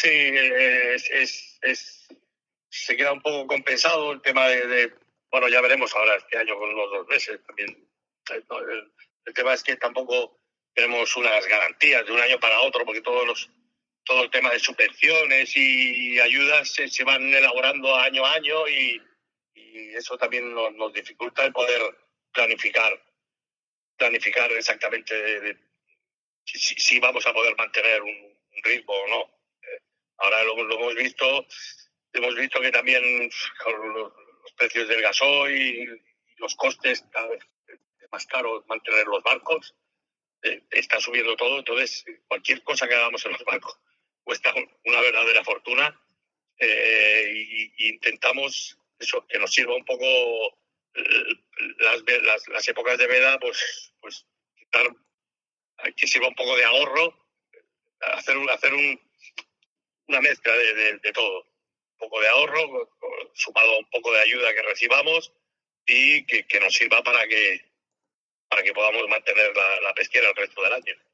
Sí, se queda un poco compensado el tema bueno, ya veremos ahora este año con los 2 meses también. El tema es que tampoco tenemos unas garantías de un año para otro, porque todo el tema de subvenciones y ayudas se van elaborando año a año y eso también nos dificulta el poder planificar exactamente si vamos a poder mantener un ritmo o no. Ahora lo hemos visto que también con los precios del gasoil y los costes, cada vez es más caro mantener los barcos, está subiendo todo, entonces cualquier cosa que hagamos en los barcos cuesta una verdadera fortuna, y intentamos eso, que nos sirva un poco las épocas de veda, pues que sirva un poco de ahorro, hacer una mezcla de todo. Un poco de ahorro, sumado a un poco de ayuda que recibamos y que nos sirva para que podamos mantener la pesquera el resto del año.